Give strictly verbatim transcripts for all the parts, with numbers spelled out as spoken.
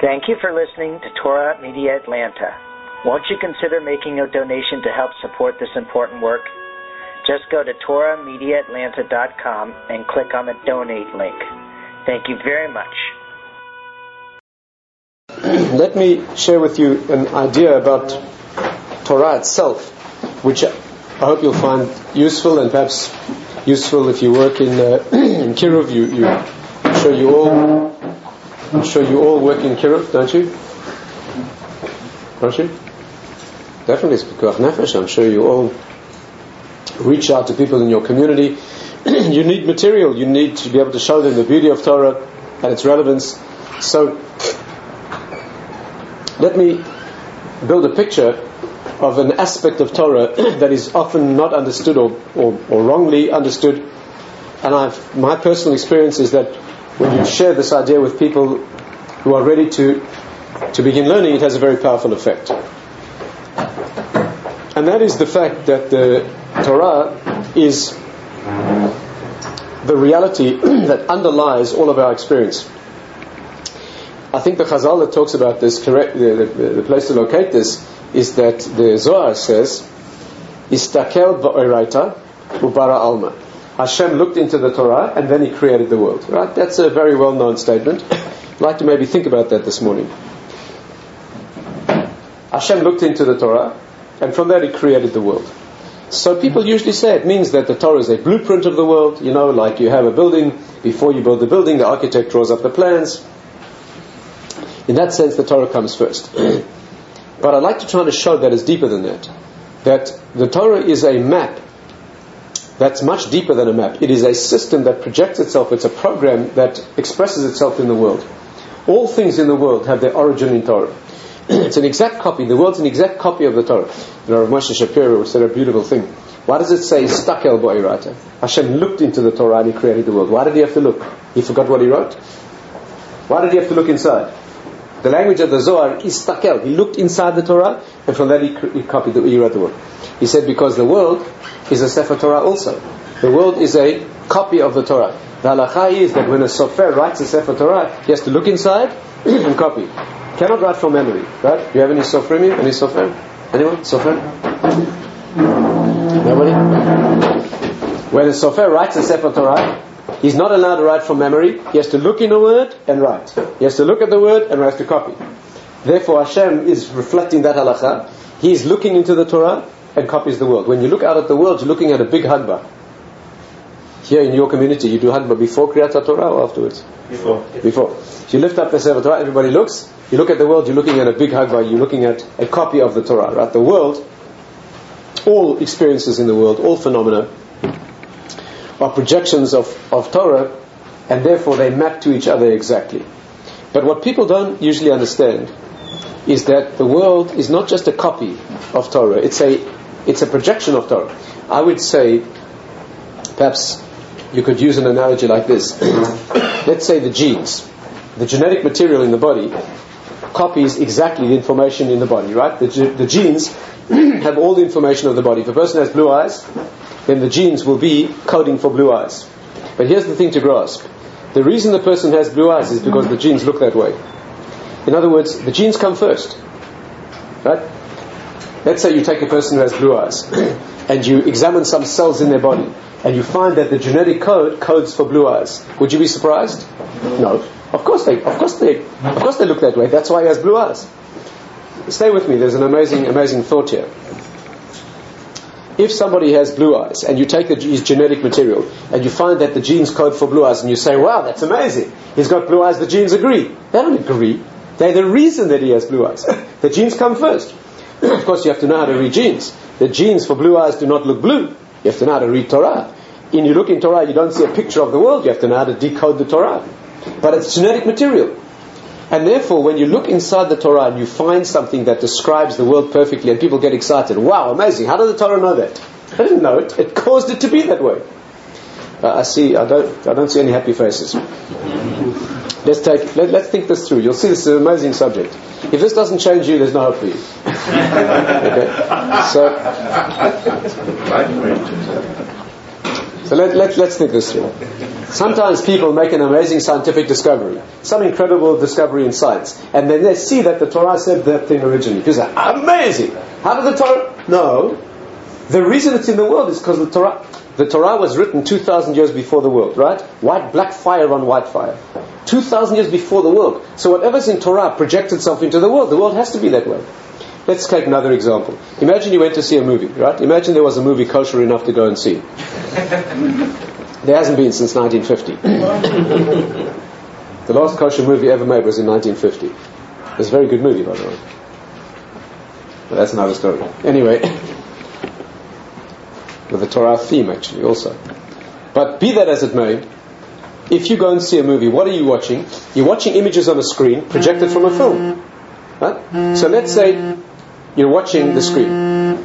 Thank you for listening to Torah Media Atlanta. Won't you consider making a donation to help support this important work? Just go to Torah Media Atlanta dot com and click on the donate link. Thank you very much. Let me share with you an idea about Torah itself, which I hope you'll find useful, and perhaps useful if you work in, uh, in Kiruv. You, you, I'm sure you all, I'm sure you all work in Kiruv, don't you? Don't you? Definitely, it's Pikuach Nefesh. I'm sure you all reach out to people in your community. You need material. You need to be able to show them the beauty of Torah and its relevance. So, let me build a picture of an aspect of Torah that is often not understood or, or, or wrongly understood. And I've, my personal experience is that when you share this idea with people who are ready to, to begin learning, it has a very powerful effect. And that is the fact that the Torah is the reality that underlies all of our experience. I think the Chazal that talks about this, correct, the, the, the place to locate this, is that the Zohar says, Istakel ba'oraita ubara alma. Hashem looked into the Torah and then He created the world. Right? That's a very well-known statement. I'd like to maybe think about that this morning. Hashem looked into the Torah and from there He created the world. So people usually say it means that the Torah is a blueprint of the world. You know, like you have a building, before you build the building, the architect draws up the plans. In that sense, the Torah comes first. But I'd like to try to show that it's deeper than that. That the Torah is a map that's much deeper than a map. It is a system that projects itself. It's a program that expresses itself in the world. All things in the world have their origin in Torah. It's an exact copy. The world's an exact copy of the Torah. The Rav Moshe Shapiro said a beautiful thing. Why does it say, Stakel ba'oraita? Hashem looked into the Torah and He created the world. Why did He have to look? He forgot what He wrote? Why did He have to look inside? The language of the Zohar is Stakel. He looked inside the Torah, and from that he, he copied the, he wrote the word. He said because the world is a Sefer Torah also. The world is a copy of the Torah. The halacha is that when a sofer writes a Sefer Torah, he has to look inside and copy. Cannot write from memory, right? Do you have any sofrim here? Any sofer? Anyone? Sofer? Nobody? When a sofer writes a Sefer Torah, he's not allowed to write from memory. He has to look in a word and write. He has to look at the word and has to copy. Therefore, Hashem is reflecting that halacha. He is looking into the Torah and copies the world. When you look out at the world, you're looking at a big Hagbah. Here in your community, you do Hagbah before Kriyat HaTorah or afterwards? Before. Before. If you lift up the Sefer Torah, everybody looks. You look at the world, you're looking at a big Hagbah. You're looking at a copy of the Torah. Right? The world, all experiences in the world, all phenomena, are projections of, of Torah, and therefore they map to each other exactly. But what people don't usually understand is that the world is not just a copy of Torah, it's a it's a projection of Torah. I would say, perhaps you could use an analogy like this. Let's say the genes, the genetic material in the body copies exactly the information in the body, right? The, the genes have all the information of the body. If a person has blue eyes, then the genes will be coding for blue eyes. But here's the thing to grasp. The reason the person has blue eyes is because the genes look that way. In other words, the genes come first. Right? Let's say you take a person who has blue eyes and you examine some cells in their body and you find that the genetic code codes for blue eyes. Would you be surprised? No. Of course they of course they of course they look that way. That's why he has blue eyes. Stay with me, there's an amazing amazing thought here. If somebody has blue eyes and you take the, his genetic material and you find that the genes code for blue eyes and you say, wow, that's amazing, he's got blue eyes, the genes agree. They don't agree. They're the reason that he has blue eyes. The genes come first. Of course you have to know how to read genes. The genes for blue eyes do not look blue. You have to know how to read Torah. When you look in Torah, you don't see a picture of the world. You have to know how to decode the Torah. But it's genetic material. And therefore, when you look inside the Torah and you find something that describes the world perfectly and people get excited, wow, amazing, how did the Torah know that? I didn't know it. It caused it to be that way. Uh, I see, I don't I don't see any happy faces. Let's take, let, let's think this through. You'll see this is an amazing subject. If this doesn't change you, there's no hope for you. Okay? So, so let, let, let's think this through. Sometimes people make an amazing scientific discovery, some incredible discovery in science, and then they see that the Torah said that thing originally. People say, amazing! How did the Torah... No. The reason it's in the world is because the Torah... The Torah was written two thousand years before the world, right? White, black fire on white fire. two thousand years before the world. So whatever's in Torah projected something to the world. The world has to be that way. Let's take another example. Imagine you went to see a movie, right? Imagine there was a movie kosher enough to go and see. There hasn't been since nineteen fifty. The last kosher movie ever made was in nineteen fifty. It's a very good movie, by the way. But that's another story. Anyway, with a Torah theme, actually, also. But be that as it may, if you go and see a movie, what are you watching? You're watching images on a screen projected from a film. Right? So let's say you're watching the screen.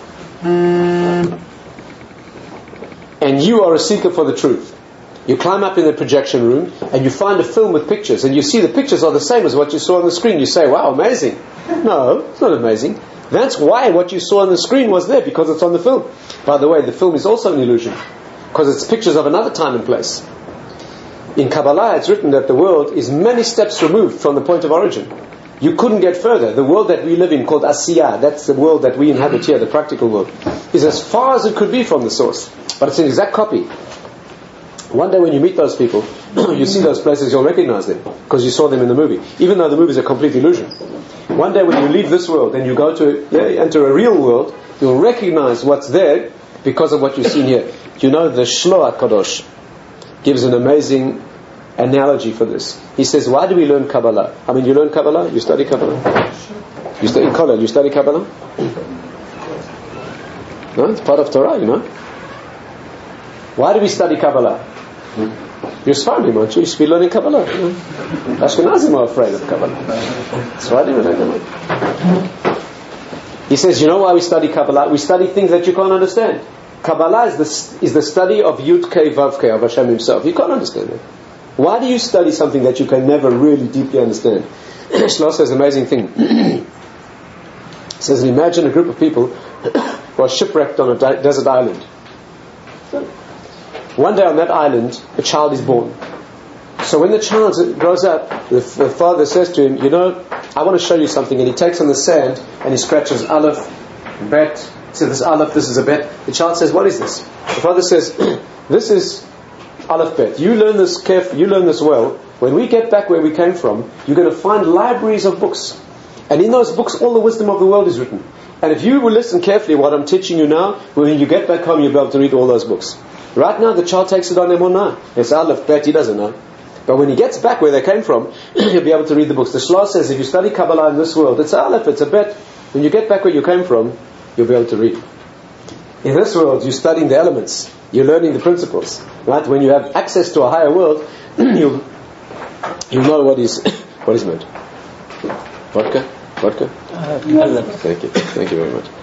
And you are a seeker for the truth. You climb up in the projection room and you find a film with pictures, and you see the pictures are the same as what you saw on the screen. You say, wow, amazing. No, it's not amazing. That's why what you saw on the screen was there, because it's on the film. By the way, the film is also an illusion, because it's pictures of another time and place. In Kabbalah, it's written that the world is many steps removed from the point of origin. You couldn't get further. The world that we live in, called Asiyah, that's the world that we inhabit here, the practical world, is as far as it could be from the source. But it's an exact copy. One day when you meet those people, you see those places, you'll recognize them, because you saw them in the movie, even though the movie is a complete illusion. One day when you leave this world and you go to yeah, enter a real world, you'll recognize what's there because of what you've seen here. You know, the Shloah Kadosh gives an amazing analogy for this. He says, why do we learn Kabbalah? I mean, you learn Kabbalah? You study Kabbalah? You study in college, you study Kabbalah? No, it's part of Torah, you know. Why do we study Kabbalah? You're Sfardim, aren't you? You should be learning Kabbalah. You know? Ashkenazim are afraid of Kabbalah. That's why they learn Kabbalah. He says, you know why we study Kabbalah? We study things that you can't understand. Kabbalah is the, is the study of Yud Kei Vav Kei, of Hashem Himself. You can't understand it. Why do you study something that you can never really deeply understand? Shlosh says an amazing thing. He says, imagine a group of people who are shipwrecked on a de- desert island. One day on that island, a child is born. So when the child grows up, the, the father says to him, you know, I want to show you something. And he takes on the sand and he scratches Aleph, Bet. He says, this Aleph, this is a Bet. The child says, what is this? The father says, this is Aleph Bet. You learn this carefully, you learn this well. When we get back where we came from, you're going to find libraries of books. And in those books, all the wisdom of the world is written. And if you will listen carefully what I'm teaching you now, when you get back home, you'll be able to read all those books. Right now, the child takes it on emunah. It's Aleph, Bet, he doesn't know. But when he gets back where they came from, he'll be able to read the books. The Shlosh says, if you study Kabbalah in this world, it's Aleph, it's a Bet. When you get back where you came from, you'll be able to read. In this world, you're studying the elements. You're learning the principles. Right? When you have access to a higher world, you'll, you'll know what is, what is meant. Vodka? Vodka? Uh, Thank you. Thank you very much.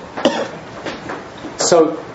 So,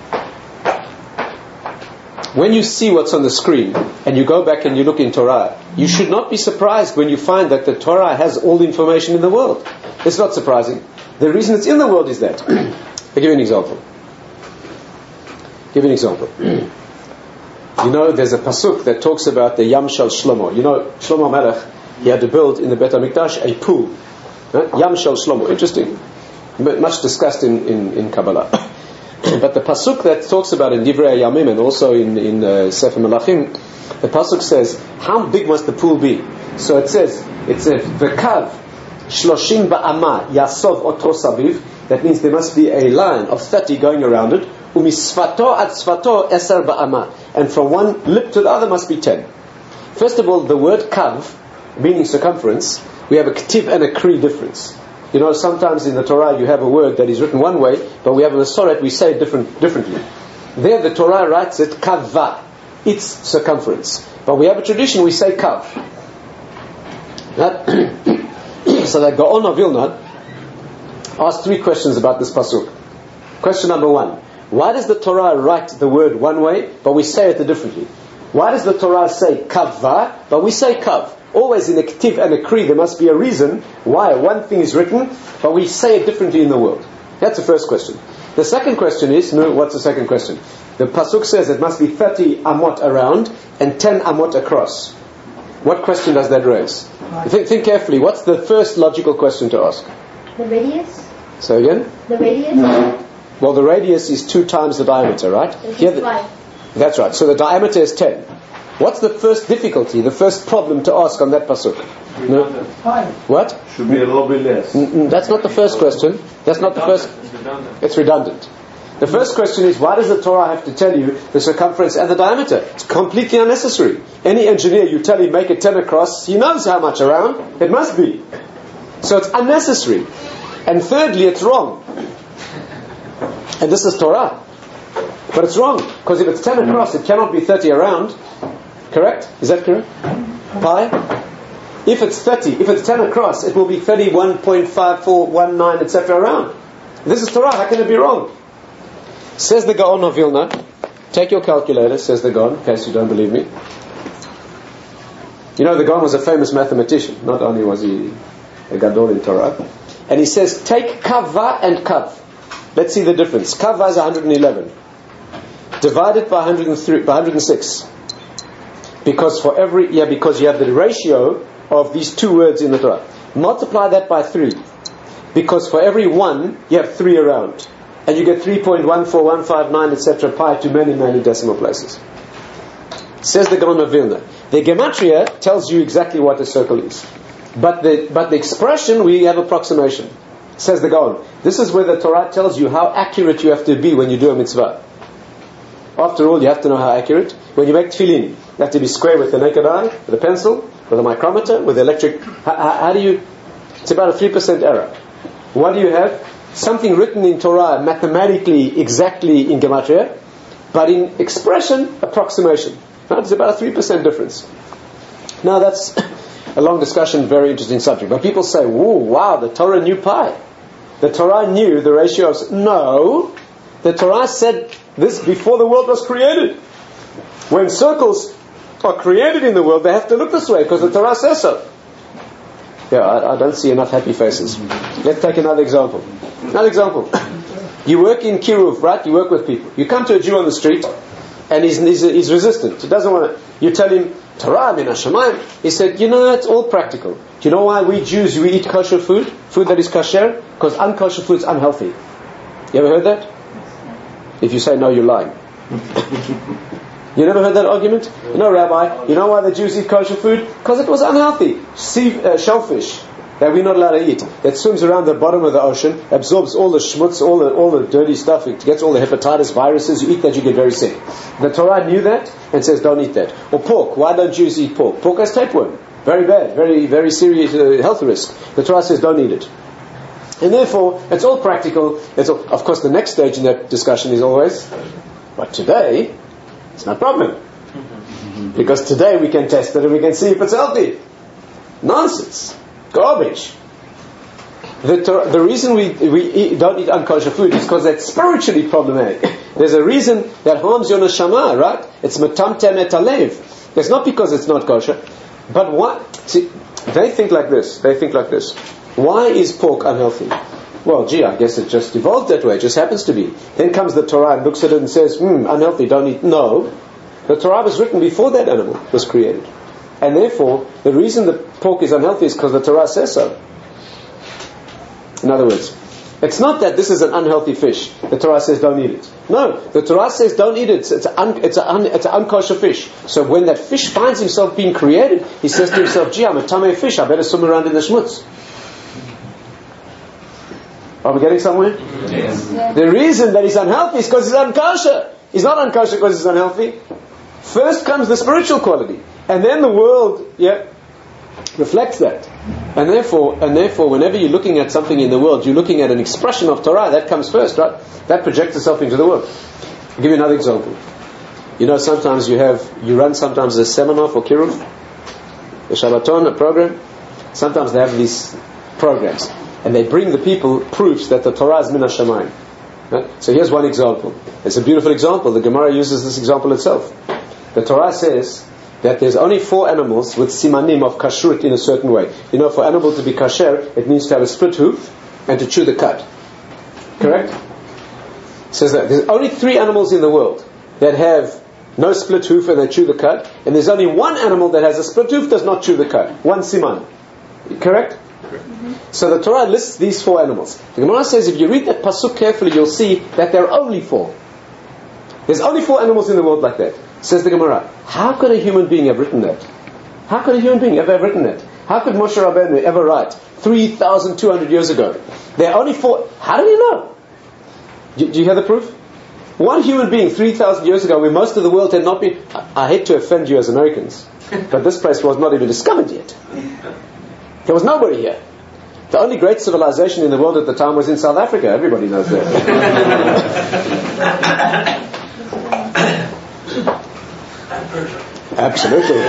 when you see what's on the screen and you go back and you look in Torah, you should not be surprised when you find that the Torah has all the information in the world. It's not surprising. The reason it's in the world is that. I'll give you an example. Give you an example. You know, there's a pasuk that talks about the Yam Shel Shlomo. You know, Shlomo Melech, he had to build in the Bet HaMikdash a pool. Right? Yam Shel Shlomo. Interesting. Much discussed in, in, in Kabbalah. But the pasuk that talks about in Divrei Yamim and also in, in uh, Sefer Melachim, the pasuk says, how big must the pool be? So it says, it says, V'kav shloshim ba'ama yasov oto saviv. That means there must be a line of thirty going around it. Umisfato ad sfato eser ba'ama. And from one lip to the other must be ten. First of all, the word kav, meaning circumference, we have a ktiv and a kri difference. You know, sometimes in the Torah you have a word that is written one way, but we have in the Soret, we say it different, differently. There the Torah writes it kavva, its circumference. But we have a tradition, we say kav. That so that Gaon of Vilna asked three questions about this pasuk. Question number one, why does the Torah write the word one way, but we say it differently? Why does the Torah say kavva, but we say kav? Always in a ktiv and a kri, there must be a reason why one thing is written, but we say it differently in the world. That's the first question. The second question is, no, what's the second question? The pasuk says it must be thirty amot around and ten amot across. What question does that raise? Think, think carefully. What's the first logical question to ask? The radius? So again? The radius? Well, the radius is two times the diameter, right? Here the, that's right. So the diameter is ten. What's the first difficulty, the first problem to ask on that pasuk? No? What? Should be a little bit less. Mm-mm, that's not the first question. That's not the first. It's redundant. It's redundant. The first question is, why does the Torah have to tell you the circumference and the diameter? It's completely unnecessary. Any engineer, you tell him make it ten across, he knows how much around. It must be. So it's unnecessary. And thirdly, it's wrong. And this is Torah. But it's wrong. Because if it's ten across, it cannot be thirty around. Correct? Is that correct? Pi? If it's thirty, if it's ten across, it will be thirty-one point five four one nine, et cetera around. This is Torah. How can it be wrong? Says the Gaon of Vilna. Take your calculator, says the Gaon, in case you don't believe me. You know, the Gaon was a famous mathematician. Not only was he a Gadol in Torah. And he says, take kava and kav. Let's see the difference. Kava is one hundred eleven. Divided by one hundred three, by one hundred six. Because for every, yeah, because you have the ratio of these two words in the Torah. Multiply that by three. Because for every one, you have three around. And you get three point one four one five nine, et cetera, pi to many, many decimal places. Says the Gaon of Vilna. The gematria tells you exactly what a circle is. But the, but the expression, we have approximation. Says the Gaon. This is where the Torah tells you how accurate you have to be when you do a mitzvah. After all, you have to know how accurate. When you make tefillin, you have to be square with the naked eye, with a pencil, with a micrometer, with electric. How, how, how do you? It's about a three percent error. What do you have? Something written in Torah mathematically exactly in gematria, but in expression, approximation. Now, it's about a three percent difference. Now that's a long discussion, very interesting subject. But people say, whoa, wow, the Torah knew pi. The Torah knew the ratio of... No, the Torah said this before the world was created. When circles are created in the world, they have to look this way because the Torah says so. Yeah, I, I don't see enough happy faces. Let's take another example. Another example. You work in Kiruv, right? You work with people. You come to a Jew on the street, and he's, he's, he's resistant. He doesn't want to. You tell him, Torah min hashamayim. He said, you know, it's all practical. Do you know why we Jews, we eat kosher food? Food that is kosher? Because unkosher food is unhealthy. You ever heard that? If you say no, you're lying. You never heard that argument? No, Rabbi. You know why the Jews eat kosher food? Because it was unhealthy. Sea, uh, shellfish that we're not allowed to eat, that swims around the bottom of the ocean, absorbs all the schmutz, all the all the dirty stuff, it gets all the hepatitis viruses. You eat that, you get very sick. The Torah knew that and says don't eat that. Or pork. Why don't Jews eat pork? Pork has tapeworm. Very bad, very very serious uh, health risk. The Torah says don't eat it. And therefore, it's all practical. It's all, of course, the next stage in that discussion is always, but today, it's not a problem. Because today we can test it and we can see if it's healthy. Nonsense. Garbage. The, Torah, the reason we, we eat, don't eat unkosher food is because that's spiritually problematic. There's a reason that harms your neshama, right? It's metamtem et alev. It's not because it's not kosher. But what? See, they think like this. They think like this. Why is pork unhealthy? Well, gee, I guess it just evolved that way. It just happens to be. Then comes the Torah and looks at it and says, hmm, unhealthy, don't eat. No. The Torah was written before that animal was created. And therefore, the reason that pork is unhealthy is because the Torah says so. In other words, it's not that this is an unhealthy fish. The Torah says don't eat it. No, the Torah says don't eat it. It's, it's, an, it's, an, it's an unkosher fish. So when that fish finds himself being created, he says to himself, gee, I'm a tamei fish. I better swim around in the schmutz. Are we getting somewhere? Yes. Yeah. The reason that he's unhealthy is because he's unkosher. He's not unkosher because he's unhealthy. First comes the spiritual quality. And then the world, yeah, reflects that. And therefore, and therefore, whenever you're looking at something in the world, you're looking at an expression of Torah, that comes first, right? That projects itself into the world. I'll give you another example. You know, sometimes you have, you run sometimes a seminar for Kiruv, a Shabbaton, a program. Sometimes they have these programs. And they bring the people proofs that the Torah is min hashamayim. Right? So here's one example. It's a beautiful example. The Gemara uses this example itself. The Torah says that there's only four animals with simanim of kashrut in a certain way. You know, for an animal to be kasher, it means to have a split hoof and to chew the cud. Correct? It says that there's only three animals in the world that have no split hoof and they chew the cud, and there's only one animal that has a split hoof, does not chew the cud. One siman. Correct? Mm-hmm. So the Torah lists these four animals. The Gemara says if you read that pasuk carefully, you'll see that there are only four. There's only four animals in the world like that. Says the Gemara, how could a human being have written that? How could a human being ever have written that? How could Moshe Rabbeinu ever write three thousand two hundred years ago? There are only four. How do you know? Do, do you hear the proof? One human being three thousand years ago, where most of the world had not been... I, I hate to offend you as Americans, but this place was not even discovered yet. There was nobody here. The only great civilization in the world at the time was in South Africa. Everybody knows that. Absolutely.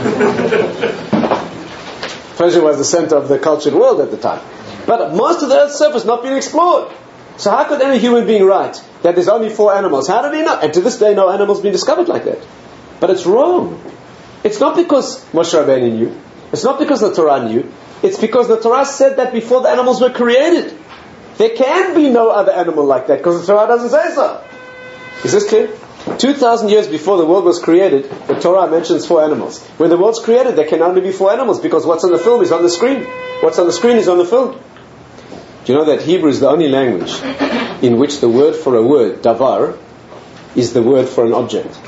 Persia was the center of the cultured world at the time. But most of the earth's surface not being explored. So how could any human being write that there's only four animals? How did he know? And to this day, no animals been discovered like that. But it's wrong. It's not because Moshe Rabbeinu knew. It's not because the Torah knew. It's because the Torah said that before the animals were created. There can be no other animal like that because the Torah doesn't say so. Is this clear? Two thousand years before the world was created, the Torah mentions four animals. When the world's created, there can only be four animals because what's on the film is on the screen. What's on the screen is on the film. Do you know that Hebrew is the only language in which the word for a word, davar, is the word for an object?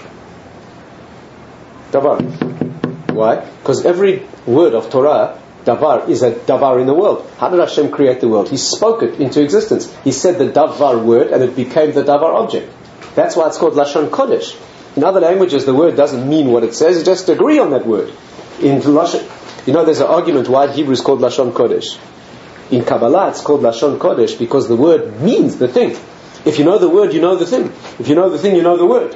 Davar. Why? Because every word of Torah, davar, is a davar in the world. How did Hashem create the world? He spoke it into existence. He said the davar word and it became the davar object. That's why it's called Lashon Kodesh. In other languages, the word doesn't mean what it says. You just agree on that word. In Lashon, you know, there's an argument why Hebrew is called Lashon Kodesh. In Kabbalah, it's called Lashon Kodesh because the word means the thing. If you know the word, you know the thing. If you know the thing, you know the word.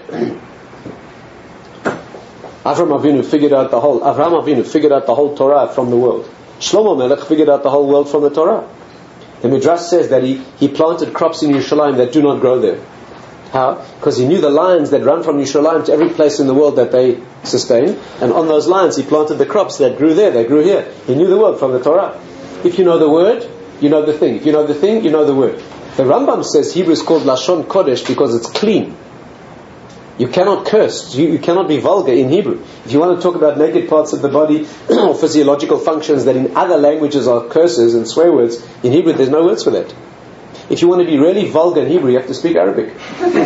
Avraham Avinu figured out the whole. Avraham Avinu figured out the whole Torah from the world. Shlomo Melech figured out the whole world from the Torah. The Midrash says that he, he planted crops in Yerushalayim that do not grow there. How? Because he knew the lines that run from Yerushalayim to every place in the world that they sustain, and on those lines he planted the crops that grew there, they grew here. He knew the world from the Torah. If you know the word, you know the thing. If you know the thing, you know the word. The Rambam says Hebrew is called Lashon Kodesh because it's clean. You cannot curse. You, you cannot be vulgar in Hebrew. If you want to talk about naked parts of the body or physiological functions that in other languages are curses and swear words, in Hebrew there's no words for that. If you want to be really vulgar in Hebrew, you have to speak Arabic.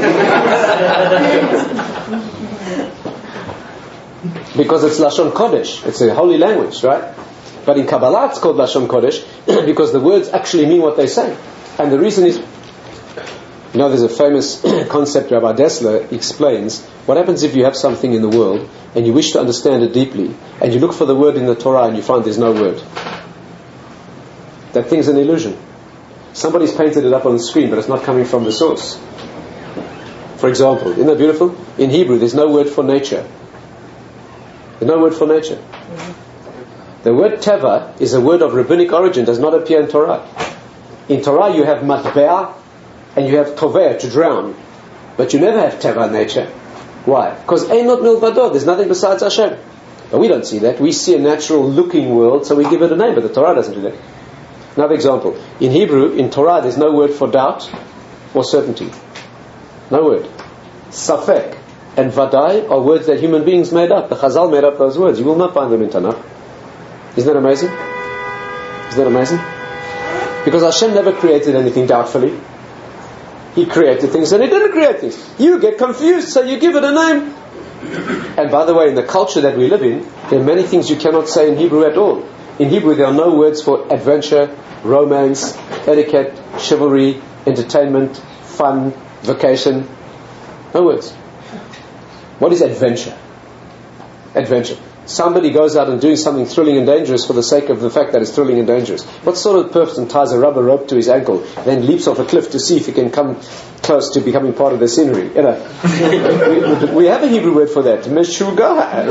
Because it's Lashon Kodesh. It's a holy language, right? But in Kabbalah it's called Lashon Kodesh because the words actually mean what they say. And the reason is, you know, there's a famous concept Rabbi Dessler explains. What happens if you have something in the world and you wish to understand it deeply and you look for the word in the Torah and you find there's no word? That thing's an illusion. Somebody's painted it up on the screen, but it's not coming from the source. For example, isn't that beautiful? In Hebrew, there's no word for nature. There's no word for nature. Mm-hmm. The word teva is a word of rabbinic origin, does not appear in Torah. In Torah, you have matbeah and you have toveh, to drown. But you never have teva, nature. Why? Because ein not milvado, there's nothing besides Hashem. But we don't see that. We see a natural looking world, so we give it a name, but the Torah doesn't do that. Another example. In Hebrew, in Torah, there's no word for doubt or certainty. No word. Safek and vadai are words that human beings made up. The Chazal made up those words. You will not find them in Tanakh. Isn't that amazing? Isn't that amazing? Because Hashem never created anything doubtfully. He created things and He didn't create things. You get confused, so you give it a name. And by the way, in the culture that we live in, there are many things you cannot say in Hebrew at all. In Hebrew, there are no words for adventure, romance, etiquette, chivalry, entertainment, fun, vacation. No words. What is adventure? Adventure. Somebody goes out and doing something thrilling and dangerous for the sake of the fact that it's thrilling and dangerous. What sort of person ties a rubber rope to his ankle, then leaps off a cliff to see if he can come close to becoming part of the scenery? You know, we, we have a Hebrew word for that, meshugah,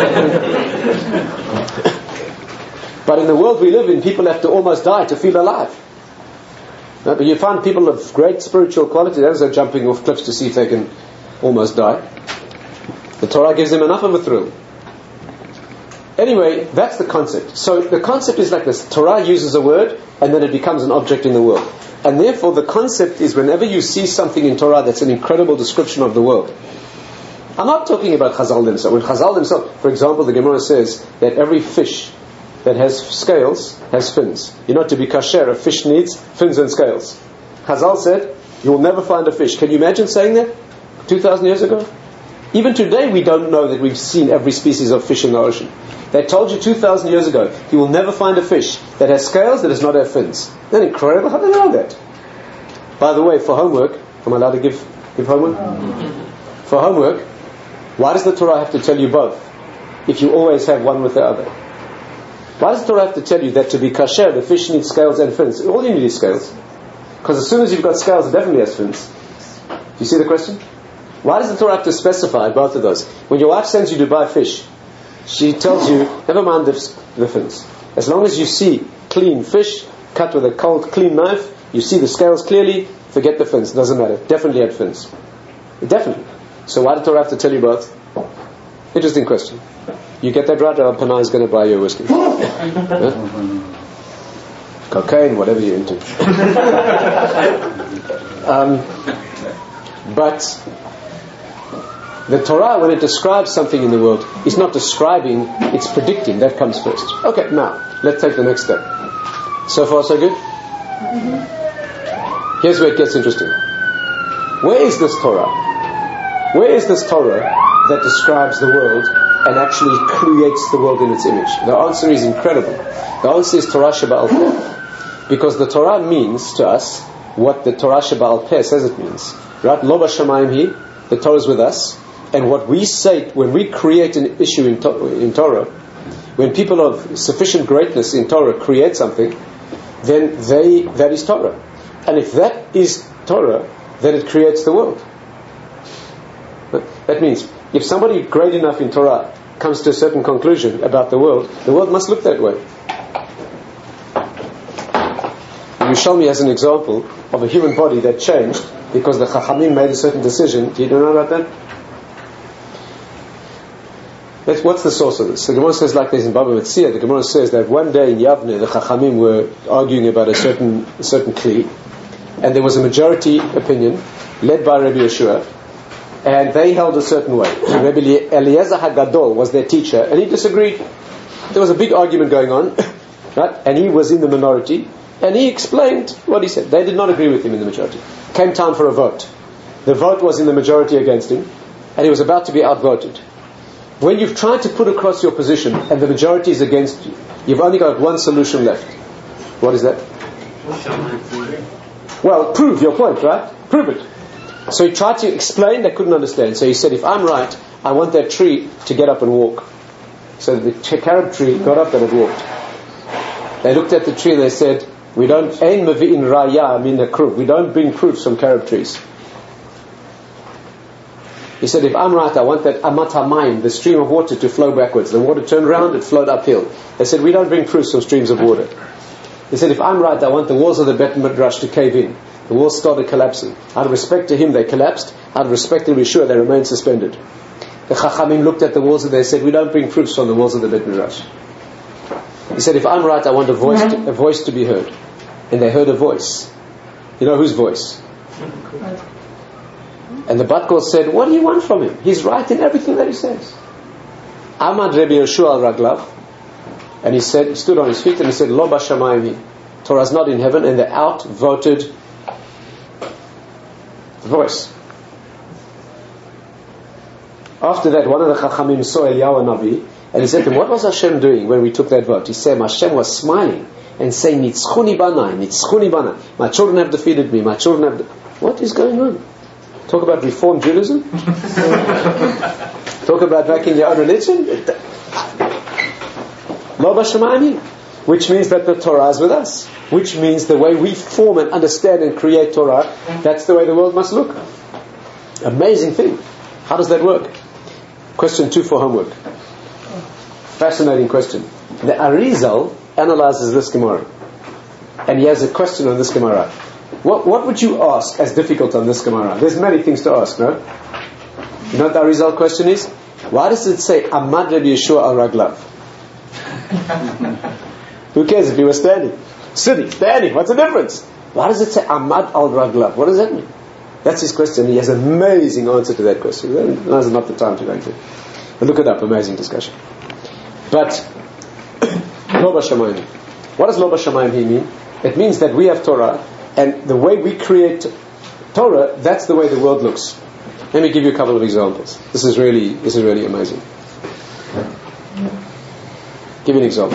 right? But in the world we live in, people have to almost die to feel alive. No, but you find people of great spiritual quality, those are jumping off cliffs to see if they can almost die. The Torah gives them enough of a thrill. Anyway, that's the concept. So the concept is like this. Torah uses a word and then it becomes an object in the world. And therefore the concept is whenever you see something in Torah that's an incredible description of the world, I'm not talking about Chazal themselves. When Chazal themselves, for example, the Gemara says that every fish that has scales has fins. You're not to be kasher. A fish needs fins and scales. Chazal said, you will never find a fish. Can you imagine saying that two thousand years ago? Even today we don't know that we've seen every species of fish in the ocean. They told you two thousand years ago, you will never find a fish that has scales that does not have fins. Isn't that incredible? How do they know that? By the way, for homework, am I allowed to give, give homework? Mm-hmm. For homework, why does the Torah have to tell you both if you always have one with the other? Why does the Torah have to tell you that to be kasher, the fish needs scales and fins? All you need is scales. Because as soon as you've got scales, it definitely has fins. Do you see the question? Why does the Torah have to specify both of those? When your wife sends you to buy fish, she tells you, never mind the, the fins. As long as you see clean fish, cut with a cold, clean knife, you see the scales clearly, forget the fins. Doesn't matter. Definitely had fins. Definitely. So why did the Torah have to tell you both? Interesting question. You get that right, Rabbi Panay is going to buy you a whiskey. Huh? Cocaine, whatever you're into. um, but the Torah, when it describes something in the world, is not describing, it's predicting. That comes first. Okay, now, let's take the next step. So far, so good? Mm-hmm. Here's where it gets interesting. Where is this Torah? Where is this Torah that describes the world and actually creates the world in its image? The answer is incredible. The answer is Torah Sheba'al Peh. Because the Torah means to us what the Torah Sheba'al Peh says it means. Right? Lo b'shamayim hi, the Torah is with us. And what we say, when we create an issue in, to- in Torah, when people of sufficient greatness in Torah create something, then they that is Torah. And if that is Torah, then it creates the world. That means, if somebody great enough in Torah comes to a certain conclusion about the world, the world must look that way. Yerushalmi has an example of a human body that changed because the Chachamim made a certain decision. Do you know about that? That's, what's the source of this? The Gemara says like this in Baba Metzia. The Gemara says that one day in Yavne, the Chachamim were arguing about a certain a certain kli, and there was a majority opinion led by Rabbi Yeshua, and they held a certain way. Rabbi Eliezer HaGadol was their teacher, and he disagreed. There was a big argument going on, right? And he was in the minority, and he explained what he said. They did not agree with him in the majority. Came time for a vote. The vote was in the majority against him, and he was about to be outvoted. When you've tried to put across your position and the majority is against you, you've only got one solution left. What is that? Well, prove your point, right? Prove it. So he tried to explain, they couldn't understand. So he said, if I'm right, I want that tree to get up and walk. So the carob tree got up and it walked. They looked at the tree and they said, we don't ein mavi'in raya min hakruv. We don't bring proofs from carob trees. He said, if I'm right, I want that amat hamayim, the stream of water, to flow backwards. The water turned around, it flowed uphill. They said, we don't bring proofs from streams of water. He said, if I'm right, I want the walls of the Bet Midrash to cave in. The walls started collapsing. Out of respect to him, they collapsed. Out of respect to Yeshua, they remained suspended. The Chachamim looked at the walls and they said, we don't bring proofs from the walls of the Bet Midrash. He said, if I'm right, I want a voice to, a voice to be heard. And they heard a voice. You know whose voice? And the Bat Kol said, what do you want from him? He's right in everything that he says. Amad Rabbi Yeshua al Raglav, and he said, he stood on his feet and he said, Lo b'shamayim hi. Torah's not in heaven, and they outvoted the voice. After that, one of the Chachamim saw Eliyahu Navi, and he said to him, what was Hashem doing when we took that vote? He said, Hashem was smiling and saying, Nitzchuni banai, Nitzchuni banai. My children have defeated me, my children have... De-. What is going on? Talk about Reform Judaism? Talk about making your own religion? Lo b'shamayim, which means that the Torah is with us. Which means the way we form and understand and create Torah, that's the way the world must look. Amazing thing. How does that work? Question two for homework. Fascinating question. The Arizal analyzes this Gemara, and he has a question on this Gemara. What what would you ask as difficult on this Gemara? There's many things to ask, no? You know what the Arizal question is? Why does it say Amad Rabbi Yeshua al Raglav? Who cares if he was standing? Sitting, standing, what's the difference? Why does it say Amad al Raglav? What does that mean? That's his question. He has an amazing answer to that question. Now's not the time to go into it. But look it up, amazing discussion. But, Lo B'Shamayim. What does Lo B'Shamayim mean? It means that we have Torah, and the way we create Torah, that's the way the world looks. Let me give you a couple of examples. This is really, this is really amazing. Give you an example.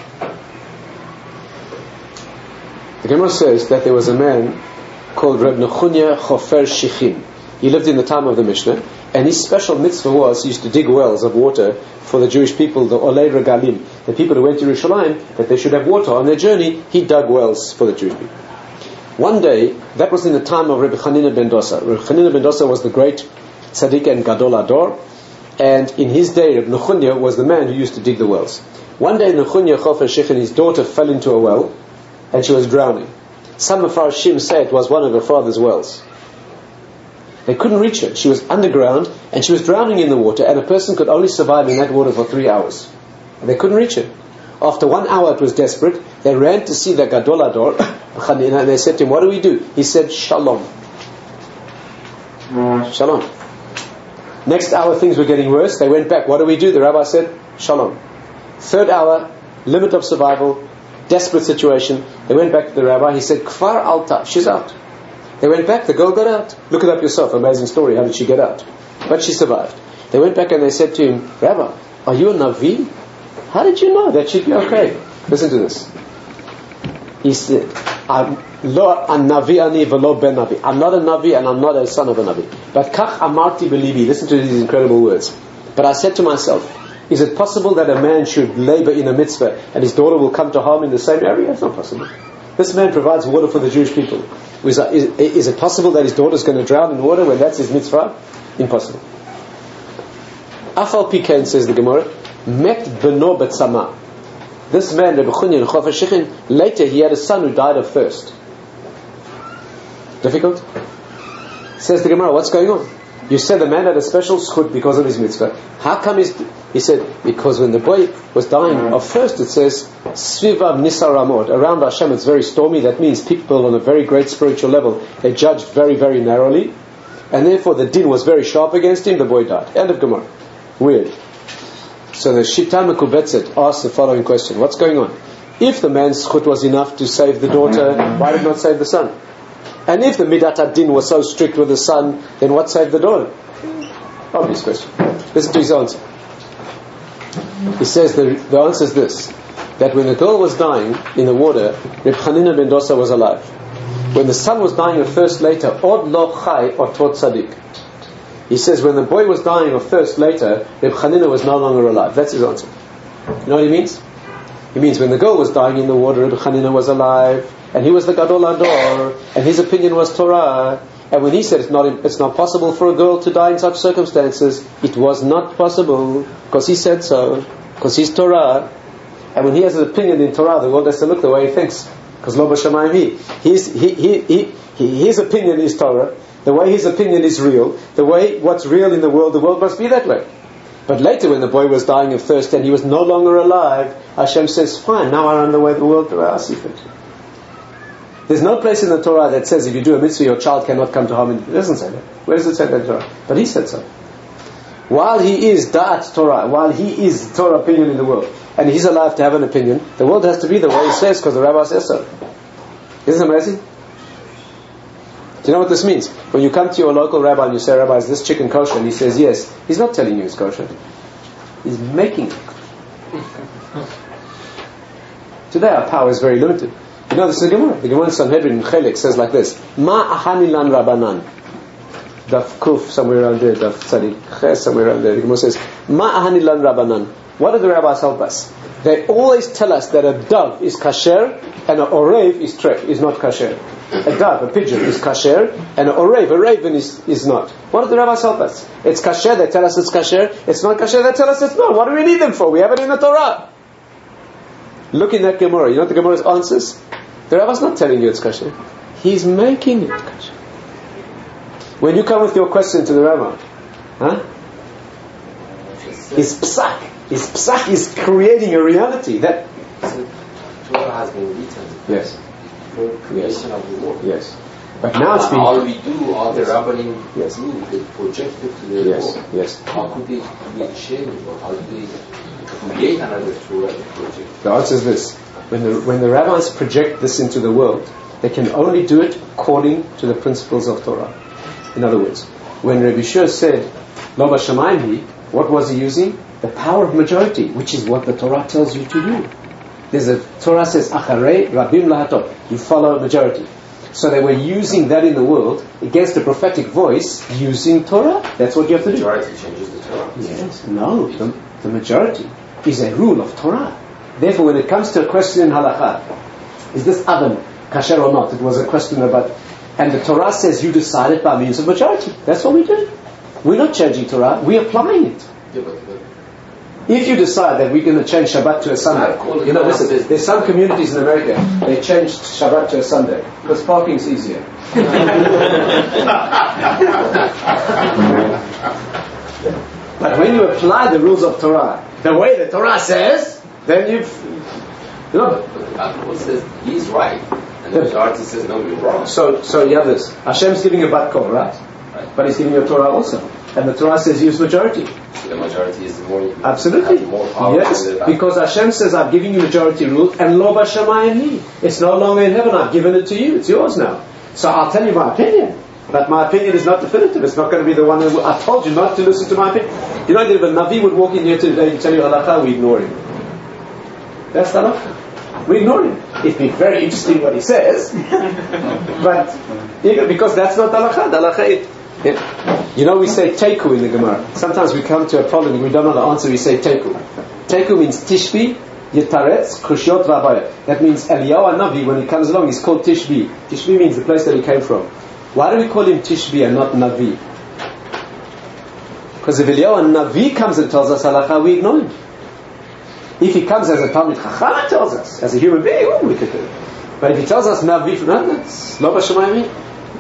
The Gemara says that there was a man called Reb Nechunya Chofer Shichin. He lived in the time of the Mishnah, and his special mitzvah was he used to dig wells of water for the Jewish people, the Olei Regalim, the people who went to Yerushalayim, that they should have water on their journey. He dug wells for the Jewish people. One day, that was in the time of Reb Chanina ben Dosa. Reb Chanina ben Dosa was the great tzaddik and gadol ador, and in his day, Reb Nechunya was the man who used to dig the wells. One day, Nechunya Chofer Shichin, his daughter, fell into a well, and she was drowning. Some Mefarshim say it was one of her father's wells. They couldn't reach her. She was underground, and she was drowning in the water, and a person could only survive in that water for three hours. And they couldn't reach her. After one hour, it was desperate. They ran to see the gadol ador, and they said to him, "What do we do?" He said, "Shalom." Shalom. Next hour, things were getting worse. They went back. What do we do? The rabbi said, "Shalom." Third hour, limit of survival, desperate situation. They went back to the rabbi. He said, "Kfar alta." She's out. They went back. The girl got out. Look it up yourself. Amazing story. How did she get out? But she survived. They went back and they said to him, "Rabbi, are you a Navi? How did you know that she'd be okay?" Listen to this. He said, I'm not a Navi ani velo ben Navi. I'm not a Navi and I'm not a son of a Navi. But kach amarti belibi. Listen to these incredible words. But I said to myself, is it possible that a man should labor in a mitzvah and his daughter will come to harm in the same area? It's not possible. This man provides water for the Jewish people. Is, is, is it possible that his daughter is going to drown in water when that's his mitzvah? Impossible. Afal Pikain, says the Gemara, met beno betzama. This man, Rebbe Chunya Chofer Shichin, later he had a son who died of thirst. Difficult? Says the Gemara, what's going on? You said the man had a special schut because of his mitzvah. How come he's... He said, because when the boy was dying of thirst, it says, Svivav Nisar Ramot. Around Hashem it's very stormy. That means people on a very great spiritual level, they judged very, very narrowly. And therefore the din was very sharp against him. The boy died. End of Gemara. Weird. So the Shita Mekubetzet asked the following question. What's going on? If the man's schut was enough to save the daughter, why did not save the son? And if the Midat ad-Din was so strict with the son, then what saved the daughter? Obvious question. Listen to his answer. He says the, the answer is this, that when the girl was dying in the water, Reb Chanina ben Dosa was alive. When the son was dying of thirst later, Od lo chai otot tzaddik. He says when the boy was dying of thirst later, Reb Chanina was no longer alive. That's his answer. You know what he means? He means when the girl was dying in the water, Reb Chanina was alive, and he was the gadol ador, and his opinion was Torah. And when he said it's not it's not possible for a girl to die in such circumstances, it was not possible because he said so, because he's Torah. And when he has an opinion in Torah, the world has to look the way he thinks, because Lo B'Shamayim he. He's, he, he, he, he, his opinion is Torah. The way his opinion is real, the way what's real in the world, the world must be that way. But later, when the boy was dying of thirst and he was no longer alive, Hashem says, "Fine, now I run the way of the world to our secret." There's no place in the Torah that says if you do a mitzvah, your child cannot come to harm. It doesn't say that. Where does it say that in the Torah? But he said so. While he is Da'at Torah, while he is Torah opinion in the world, and he's alive to have an opinion, the world has to be the way he says because the rabbi says so. Isn't it amazing? Do you know what this means? When you come to your local rabbi and you say, "Rabbi, is this chicken kosher?" and he says yes, he's not telling you it's kosher. He's making it. Today our power is very limited. You know, this is the Gemara. The Gemara in Sanhedrin in Chelik says like this: Ma ahani lan rabanan. Daf Kuf, somewhere around there. Daf Tzadik Ches, somewhere around there. The Gemara says, Ma ahani lan rabanan. What do the rabbis help us? They always tell us that a dove is kasher and an orev is tref, is not kasher. A dove, a pigeon, is kasher and an orev, a raven, is, is not. What do the rabbis help us? It's kasher, they tell us it's kasher. It's not kasher, they tell us it's not. What do we need them for? We have it in the Torah. Look in that Gemara. You know what the Gemara's answers? The rabbi's not telling you it's kasher. He's making it kasher. When you come with your question to the rabbi, huh? His psak, his psak is creating a reality that. So, Torah has been written. Yes. For creation yes. of the world. Yes. But now it's being... all we do, all the Yes. rabbanim Yes. do, they project it to the Yes, world. yes. How could they create change, or how do they create another Torah project? The answer is this. When the, when the rabbis project this into the world, they can only do it according to the principles of Torah. In other words, when Rabbi Shur said, Lo b'shamayim hi, what was he using? The power of majority, which is what the Torah tells you to do. There's a Torah says, Acharei rabim lahatot, you follow a majority. So they were using that in the world against the prophetic voice, using Torah. That's what you have to do. Majority changes the Torah. Yes, no, the, the majority is a rule of Torah. Therefore, when it comes to a question in halakha, is this oven kasher or not? It was a question about, and the Torah says you decide it by means of majority. That's what we do. We're not changing Torah, we're applying it. Yeah, but, but If you decide that we're going to change Shabbat to a Sunday, you know, listen, there's, there's some communities in America, they changed Shabbat to a Sunday because parking's easier. But when you apply the rules of Torah the way the Torah says, then you've, you know. but God says he's right, and the majority says no, you're wrong. So, so you have this. Hashem's giving you bat kol, right? Right. But He's giving you a Torah also, and the Torah says use majority. The majority is more. Absolutely. More power Yes, than the because Hashem says, I've given you majority rule, and lo b'shamayim hi. It's no longer in heaven, I've given it to you, it's yours now. So I'll tell you my opinion, but my opinion is not definitive, it's not going to be the one that I told you not to listen to my opinion. You know, if a Navi would walk in here today and tell you halakha, we ignore him. That's the halakha. We ignore him. It'd be very interesting what he says, but you know, because that's not halakha. The halakha is, yeah. You know, we say teku in the Gemara. Sometimes we come to a problem and we don't know the answer, we say teku. Teku means tishbi, yitaretz, kushyot rabaya. That means Eliyahu Navi, when he comes along, he's called Tishbi. Tishbi means the place that he came from. Why do we call him Tishbi and not Navi? Because if Eliyahu Navi comes and tells us halakha, we ignore him. If he comes as a Talmid Chacham and tells us, as a human being, oh, we could do it. But if he tells us Navi, no, that's lo b'shamayim.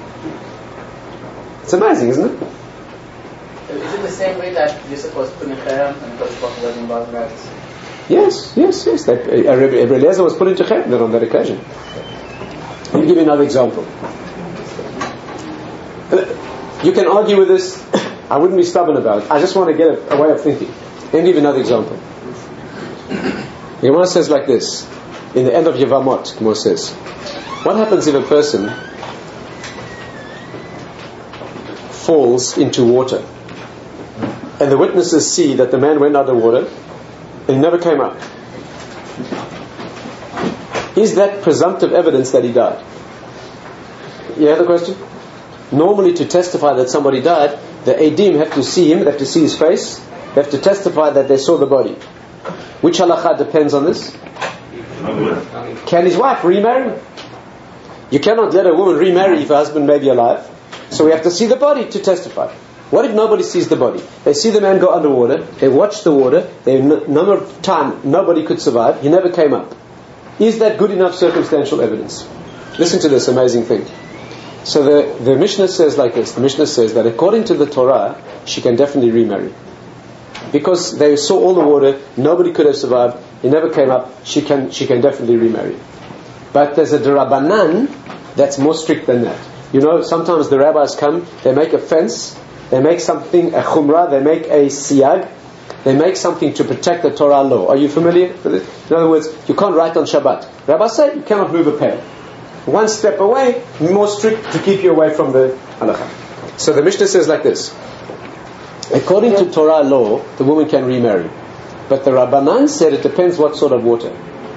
It's amazing, isn't it? Is it the same way that Yosef was put in Cherem and Kodesh Baruch Hu was involved in that? Yes, yes, yes. That, uh, Rabbi Eliezer was put into Cherem on that occasion. Let me give you another example. Uh, You can argue with this. I wouldn't be stubborn about it. I just want to get a, a way of thinking. Let me give you another example. Gemara says like this. In the end of Yevamot, Gemara says, what happens if a person falls into water and the witnesses see that the man went underwater and he never came up? Is that presumptive evidence that he died? You hear the question? Normally, to testify that somebody died, the Eidim have to see him, they have to see his face, they have to testify that they saw the body. Which halakha depends on this? Can his wife remarry? You cannot let a woman remarry if her husband may be alive. So we have to see the body to testify. What if nobody sees the body? They see the man go underwater, they watch the water, they n- number of time nobody could survive, he never came up. Is that good enough circumstantial evidence? Listen to this amazing thing. So the, the Mishnah says like this. The Mishnah says that according to the Torah, she can definitely remarry. Because they saw all the water, nobody could have survived, he never came up, she can she can definitely remarry. But there's a Darabanan that's more strict than that. You know, sometimes the rabbis come, they make a fence, they make something, a chumrah, they make a siyag, they make something to protect the Torah law. Are you familiar with it? In other words, you can't write on Shabbat. Rabbis say you cannot move a pen. One step away, more strict to keep you away from the halakha. So the Mishnah says like this. According to Torah law, the woman can remarry. But the Rabbanan said it depends what sort of water.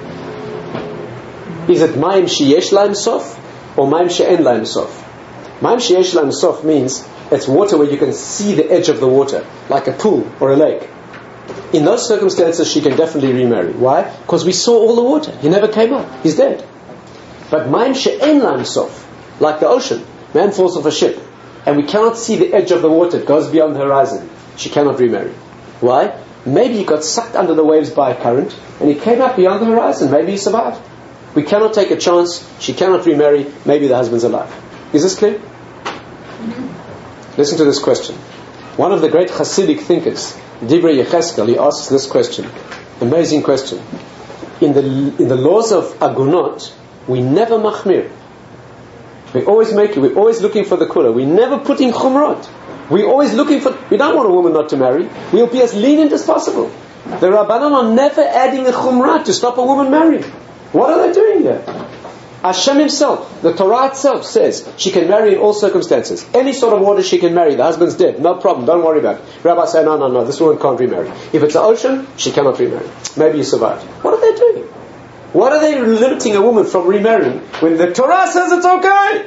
Is it Maim Sheyesh Laim Sof or Maim She'en Laim Sof? Maim Sheyesh Laim Sof means it's water where you can see the edge of the water, like a pool or a lake. In those circumstances, she can definitely remarry. Why? Because we saw all the water. He never came up. He's dead. But Maim She'en Laim Sof, like the ocean, man falls off a ship, and we cannot see the edge of the water, it goes beyond the horizon. She cannot remarry. Why? Maybe he got sucked under the waves by a current, and he came up beyond the horizon. Maybe he survived. We cannot take a chance. She cannot remarry. Maybe the husband's alive. Is this clear? Mm-hmm. Listen to this question. One of the great Hasidic thinkers, Divrei Yecheskel, he asks this question. Amazing question. In the in the laws of Agunot, we never machmir. We always make it. We're always looking for the kula. We're never putting chumrot. We're always looking for. We don't want a woman not to marry. We'll be as lenient as possible. The Rabbanan are never adding a chumrah to stop a woman marrying. What are they doing here? Hashem himself, the Torah itself says she can marry in all circumstances. Any sort of water she can marry. The husband's dead. No problem. Don't worry about it. Rabbi say, no, no, no. This woman can't remarry. If it's the ocean, she cannot remarry. Maybe you survived. What are they doing? What are they limiting a woman from remarrying when the Torah says it's okay?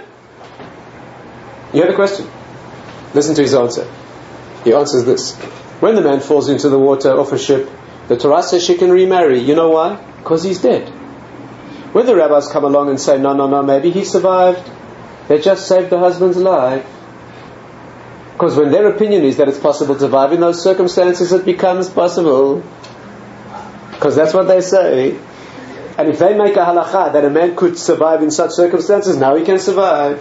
You had a question? Listen to his answer. He answers this. When the man falls into the water off a ship, the Torah says she can remarry. You know why? Because he's dead. When the rabbis come along and say, no, no, no, maybe he survived, they just saved the husband's life. Because when their opinion is that it's possible to survive in those circumstances, it becomes possible. Because that's what they say. And if they make a halakha that a man could survive in such circumstances, now he can survive.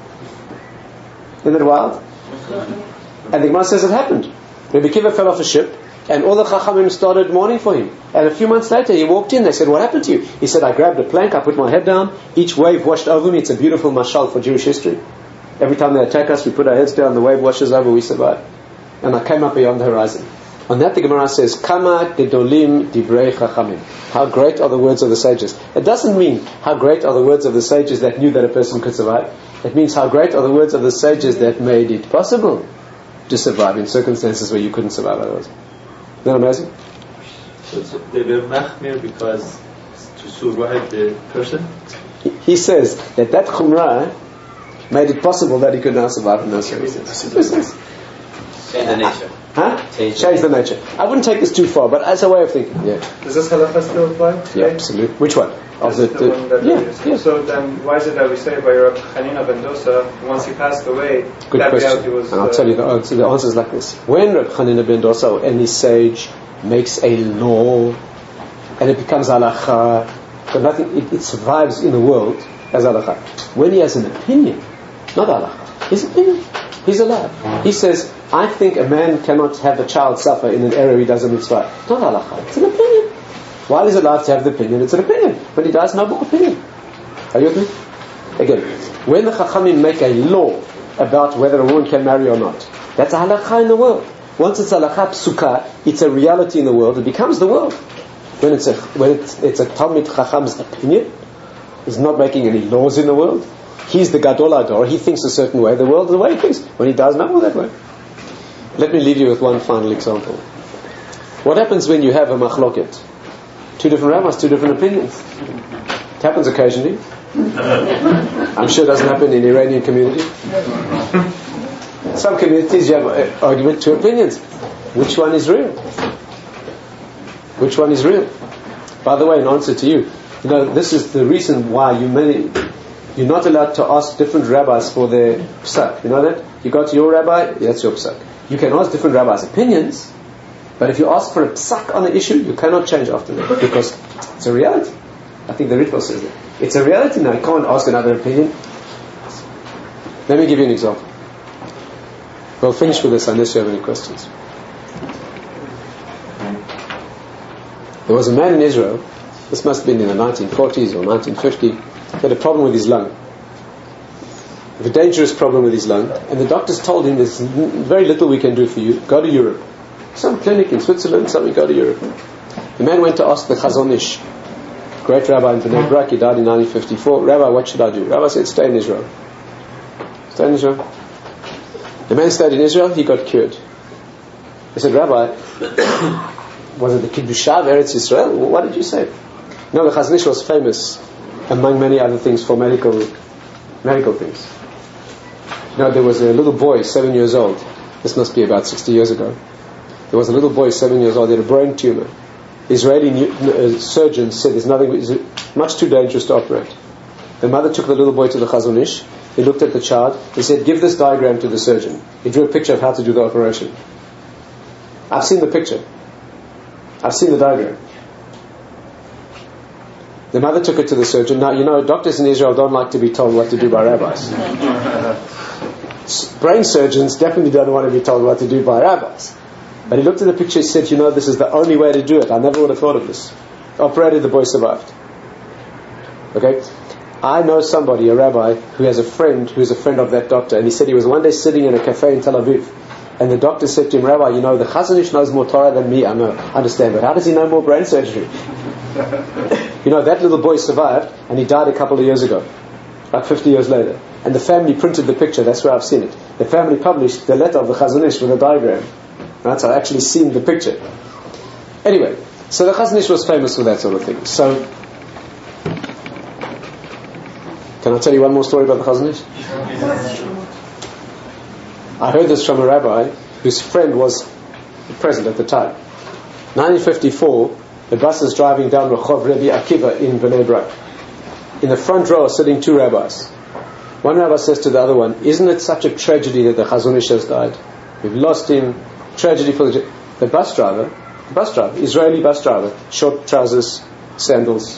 Isn't it wild? And the Gemara says it happened. Rabbi Kiva fell off a ship, and all the Chachamim started mourning for him. And a few months later, he walked in. They said, "What happened to you?" He said, "I grabbed a plank, I put my head down. Each wave washed over me." It's a beautiful mashal for Jewish history. Every time they attack us, we put our heads down. The wave washes over, we survive. And I came up beyond the horizon. On that, the Gemara says, "Kama gedolim divrei Chachamim." How great are the words of the sages? It doesn't mean how great are the words of the sages that knew that a person could survive. It means how great are the words of the sages that made it possible to survive in circumstances where you couldn't survive otherwise. Isn't that amazing? So, so they were machmir because to survive the person? He, he says that that chumrah made it possible that he could now survive in those circumstances. Change the nature. Huh? Change, Change the nature. I wouldn't take this too far, but as a way of thinking, yeah. Does this halakha still apply? Yeah, absolutely. Which one? Of the, the one that yeah, yeah. So then, why is it that we say by Rabbi Hanina ben Dosa, once he passed away, Good that question. reality was... And I'll uh, tell you the answer. The answer is like this. When Rabbi Hanina ben Dosa or any sage makes a law and it becomes halakha, but nothing, it, it survives in the world as halakha. When he has an opinion, not halakha, his opinion, he's alive. He says, I think a man cannot have a child suffer in an area he doesn't mitzvah. Not halakha, it's an opinion. While he's alive to have the opinion, it's an opinion. When he dies, no more opinion. Are you with me? Again, when the Chachamim make a law about whether a woman can marry or not, that's a halakha in the world. Once it's a halakha psuka, it's a reality in the world, it becomes the world. When it's a, when it's, it's a Talmid Chacham's opinion, he's not making any laws in the world. He's the Gadol Ador, he thinks a certain way, the world is the way he thinks. When he dies, no more that way. Let me leave you with one final example. What happens when you have a machloket? Two different rabbis, two different opinions. It happens occasionally. I'm sure it doesn't happen in the Iranian community. Some communities you have an argument, two opinions. Which one is real? Which one is real? By the way, in answer to you, you know, this is the reason why you many, you're not allowed to ask different rabbis for their psak. You know that? You go to your rabbi, that's your psak. You can ask different rabbis' opinions, but if you ask for a psak on the issue, you cannot change after that, because it's a reality. I think the Ritva says that. It's a reality now, you can't ask another opinion. Let me give you an example. We'll finish with this unless you have any questions. There was a man in Israel, this must have been in the nineteen forties or nineteen fifty, he had a problem with his lung. A dangerous problem with his lung, and the doctors told him there's very little we can do for you, go to Europe. Some clinic in Switzerland, something, go to Europe. The man went to ask the Chazon Ish, great rabbi in Bnei Brak, he died in nineteen fifty-four, Rabbi, what should I do? Rabbi said, stay in Israel. Stay in Israel. The man stayed in Israel, he got cured. He said, Rabbi, was it the Kiddushav Eretz Yisrael? What did you say? No, the Chazon Ish was famous, among many other things, for medical medical things. You know, there was a little boy, seven years old. This must be about sixty years ago. There was a little boy, seven years old, he had a brain tumor. Israeli uh, surgeons said there's nothing, it's much too dangerous to operate. The mother took the little boy to the Chazon Ish. He looked at the child. He said, give this diagram to the surgeon. He drew a picture of how to do the operation. I've seen the picture. I've seen the diagram. The mother took it to the surgeon. Now, you know, doctors in Israel don't like to be told what to do by rabbis. Brain surgeons definitely don't want to be told what to do by rabbis. But he looked at the picture, he said, you know, this is the only way to do it. I never would have thought of this. Operated, the boy survived. Okay? I know somebody, a rabbi, who has a friend who is a friend of that doctor, and he said he was one day sitting in a cafe in Tel Aviv, and the doctor said to him, Rabbi, you know, the Chazon Ish knows more Torah than me. I know, understand, but how does he know more brain surgery? You know, that little boy survived, and he died a couple of years ago, like fifty years later. And the family printed the picture, that's where I've seen it. The family published the letter of the Chazon Ish with a diagram. Right, so I've actually seen the picture. Anyway, so the Chazon Ish was famous for that sort of thing. So, can I tell you one more story about the Chazon Ish? I heard this from a rabbi whose friend was present at the time. nineteen fifty-four, the bus is driving down Rehov Rebbe Akiva in Bnei Brak. In the front row are sitting two rabbis. One rabbi says to the other one, isn't it such a tragedy that the Chazon Ish has died? We've lost him. Tragedy for the... The bus driver, the bus driver, Israeli bus driver, short trousers, sandals.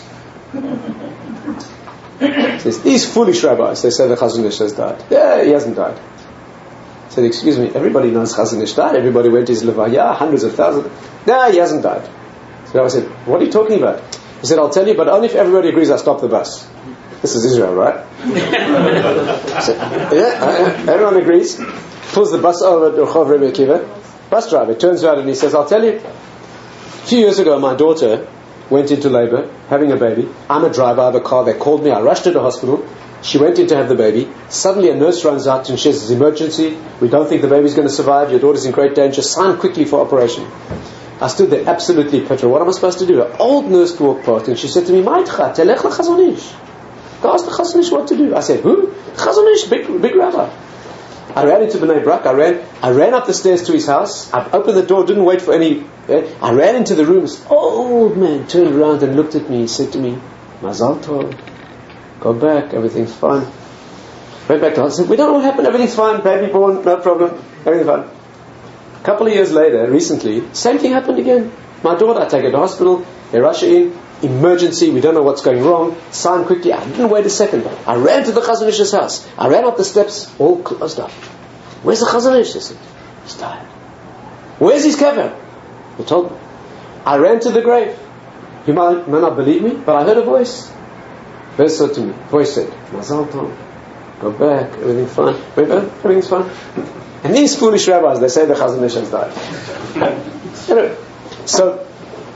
Says, these foolish rabbis, they say the Chazon Ish has died. Yeah, he hasn't died. I said, excuse me, everybody knows Chazon Ish died. Everybody went to his levaya, hundreds of thousands. No, he hasn't died. So the rabbi said, what are you talking about? He said, I'll tell you, but only if everybody agrees I stop the bus. This is Israel, right? So, yeah, everyone agrees. Pulls the bus over to Rehov Rebbe Akiva. Bus driver turns around and he says, I'll tell you, a few years ago my daughter went into labor, having a baby. I'm a driver, I have a car. They called me, I rushed to the hospital. She went in to have the baby. Suddenly a nurse runs out and she says, it's an emergency. We don't think the baby's going to survive. Your daughter's in great danger. Sign quickly for operation. I stood there absolutely petrified. What am I supposed to do? An old nurse walked past and she said to me, Ma'itcha, telech leChazon Ish. Go ask the Chazon Ish what to do. I said, who? Chazon Ish, big, big rabbi. I ran into Bnei Brak. I ran. I ran up the stairs to his house. I opened the door. Didn't wait for any. Eh? I ran into the room. This old man turned around and looked at me. He said to me, "Mazal tov. Go back. Everything's fine." Went back to the house. I said, "We don't know what happened. Everything's fine. Baby born. No problem. Everything's fine." A couple of years later, recently, same thing happened again. My daughter. I take her to hospital. They rush her in. Emergency, we don't know what's going wrong. Sign quickly. I didn't wait a second. I ran to the Chazon Ish's house. I ran up the steps, all closed up. Where's the Chazon Ish? They said, he's died. Where's his kever? They told me. I ran to the grave. You might, may not believe me, but I heard a voice. Voice said to me, voice said, Mazal tov, go back, everything's fine. Wait, everything's fine. And these foolish rabbis, they say the Chazon Ish has died. Anyway, so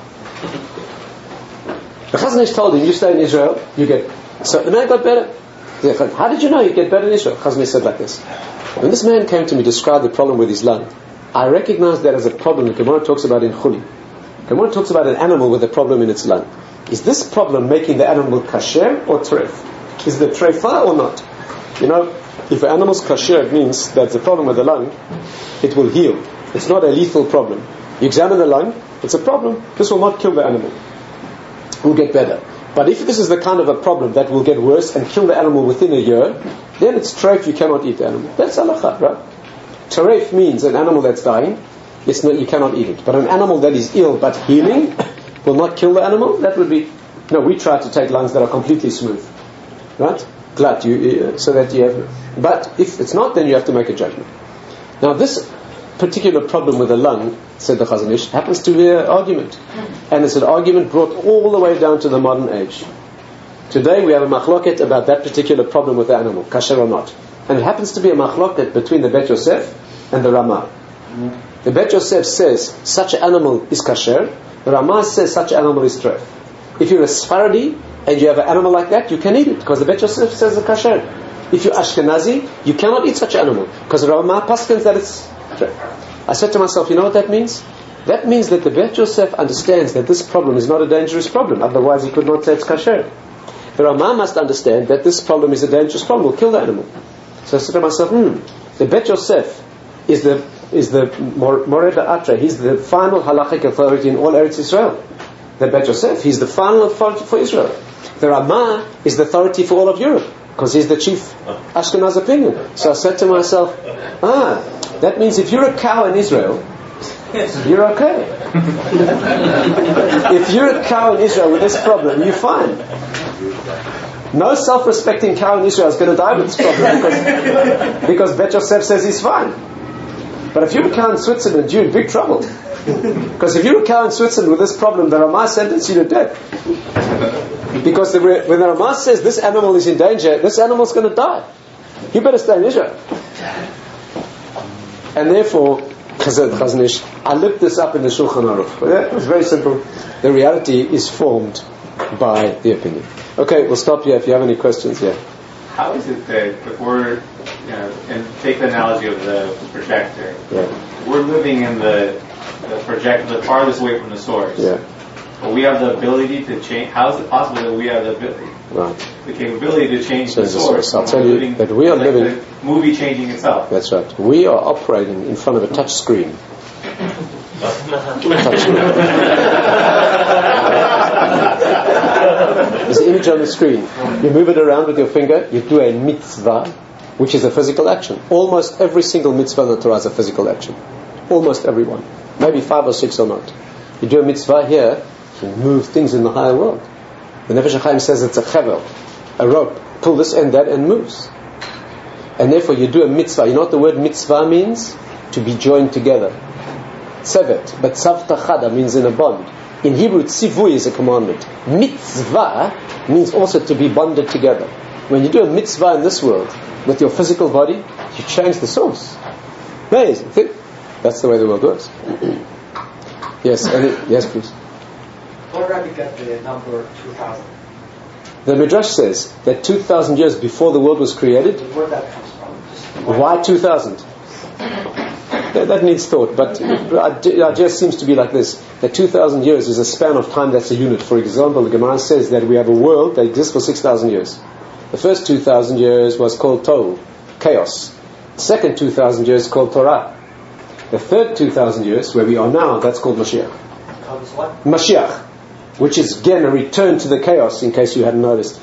the Chazon Ish told him, you stay in Israel, you get... So the man got better. How did you know he'd get better in Israel? Chazon Ish said like this. When this man came to me to describe the problem with his lung, I recognized that as a problem the Gemara talks about in Chuli. Gemara talks about an animal with a problem in its lung. Is this problem making the animal kasher or treif? Is it treifa or not? You know, if an animal's kasher, it means that the problem with the lung, it will heal. It's not a lethal problem. You examine the lung, it's a problem. This will not kill the animal. Will get better. But if this is the kind of a problem that will get worse and kill the animal within a year, then it's treif, you cannot eat the animal. That's halakha, right? Treif means an animal that's dying, it's not, you cannot eat it. But an animal that is ill but healing will not kill the animal, that would be... No, we try to take lungs that are completely smooth. Right? Glad you, so that you have... But if it's not, then you have to make a judgment. Now this particular problem with the lung, said the Chazon Ish, happens to be an argument. And it's an argument brought all the way down to the modern age. Today we have a machloket about that particular problem with the animal, kasher or not. And it happens to be a machloket between the Bet Yosef and the Ramah. Mm-hmm. The Bet Yosef says such an animal is kasher. The Ramah says such an animal is treif. If you're a Sephardi and you have an animal like that, you can eat it because the Bet Yosef says it's kasher. If you're Ashkenazi, you cannot eat such an animal because the Ramah paskins that it's treif. I said to myself, you know what that means? That means that the Bet Yosef understands that this problem is not a dangerous problem. Otherwise he could not say it's kasher. The Ramah must understand that this problem is a dangerous problem. Will kill the animal. So I said to myself, hmm, the Bet Yosef is the is the Moreh Ba'atra. He's the final halachic authority in all Eretz Israel. The Bet Yosef, he's the final authority for Israel. The Ramah is the authority for all of Europe because he's the chief Ashkenaz opinion. So I said to myself, ah, that means if you're a cow in Israel, you're okay. If you're a cow in Israel with this problem, you're fine. No self-respecting cow in Israel is going to die with this problem because, because Bet Yosef says he's fine. But if you're a cow in Switzerland, you're in big trouble. Because if you're a cow in Switzerland with this problem, the Ramah sentenced you to death. Because the, when the Ramah says this animal is in danger, this animal's going to die. You better stay in Israel. And therefore, Chazanish, I looked this up in the Shulchan Aruch. It was very simple. The reality is formed by the opinion. Okay, we'll stop here if you have any questions. Yeah. How is it that if we're, you know, and take the analogy of the projector, Yeah. we're living in the, the projector the farthest away from the source, Yeah. but we have the ability to change. How is it possible that we have the ability, Right. the capability to change So the the source? source. I'll when tell we're you living- that we are like living- the movie changing itself. That's right. We are operating in front of a touch screen. Touch screen. There's an image on the screen. You move it around with your finger, you do a mitzvah, which is a physical action. Almost every single mitzvah in the Torah is a physical action. Almost every one. Maybe five or six or not. You do a mitzvah here, you move things in the higher world. The Nefesh HaChaim says it's a chevel, a rope. Pull this end, that end moves. And therefore you do a mitzvah. You know what the word mitzvah means? To be joined together. Tzevet. But tzavta chada means in a bond. In Hebrew, tzivui is a commandment. Mitzvah means also to be bonded together. When you do a mitzvah in this world with your physical body, you change the source. Amazing. Think. That's the way the world works. Yes, any, yes, please. Where did we get the number two thousand? The Midrash says that two thousand years before the world was created. Where that comes from? Just Why two thousand? That, that needs thought, but it just seems to be like this, that two thousand years is a span of time that's a unit. For example, the Gemara says that we have a world that exists for six thousand years. The first two thousand years was called Tohu, chaos. The second two thousand years called Torah. The third two thousand years, where we are now, that's called Mashiach. comes what? Mashiach, which is again a return to the chaos, in case you hadn't noticed.